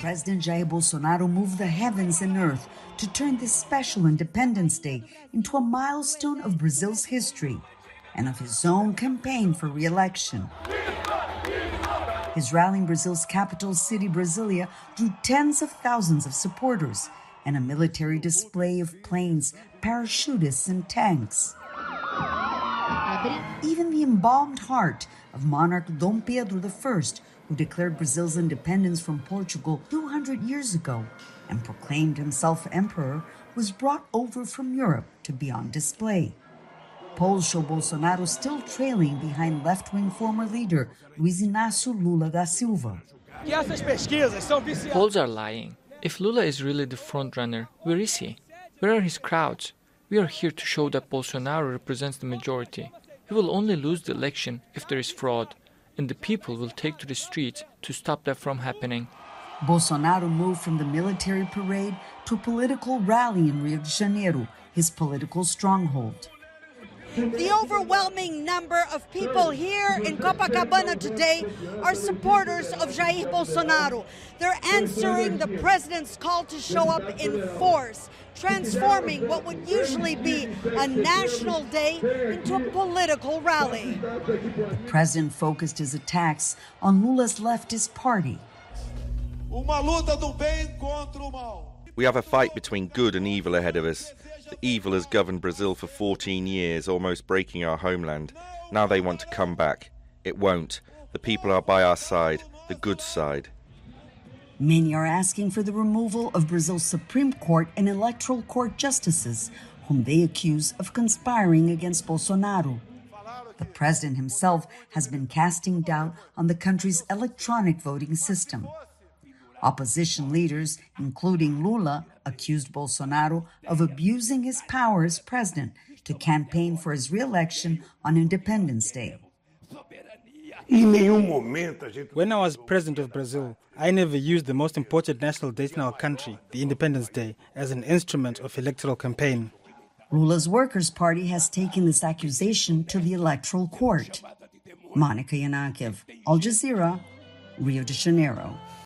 President Jair Bolsonaro moved the heavens and earth to turn this special Independence Day into a milestone of Brazil's history and of his own campaign for re-election. His rally in Brazil's capital city, Brasilia, drew tens of thousands of supporters and a military display of planes, parachutists, and tanks. Even the embalmed heart of monarch Dom Pedro I, who declared Brazil's independence from Portugal 200 years ago and proclaimed himself emperor, was brought over from Europe to be on display. Polls show Bolsonaro still trailing behind left-wing former leader Luiz Inácio Lula da Silva. Polls are lying. If Lula is really the frontrunner, where is he? Where are his crowds? We are here to show that Bolsonaro represents the majority. He will only lose the election if there is fraud, and the people will take to the streets to stop that from happening. Bolsonaro moved from the military parade to a political rally in Rio de Janeiro, his political stronghold. The overwhelming number of people here in Copacabana today are supporters of Jair Bolsonaro. They're answering the president's call to show up in force, transforming what would usually be a national day into a political rally. The president focused his attacks on Lula's leftist party. We have a fight between good and evil ahead of us. The evil has governed Brazil for 14 years, almost breaking our homeland. Now they want to come back. It won't. The people are by our side, the good side. Many are asking for the removal of Brazil's Supreme Court and Electoral Court justices, whom they accuse of conspiring against Bolsonaro. The president himself has been casting doubt on the country's electronic voting system. Opposition leaders, including Lula, accused Bolsonaro of abusing his power as president to campaign for his re-election on Independence Day. When I was president of Brazil, I never used the most important national date in our country, the Independence Day, as an instrument of electoral campaign. Lula's Workers' Party has taken this accusation to the Electoral Court. Monica Yanakiev, Al Jazeera, Rio de Janeiro.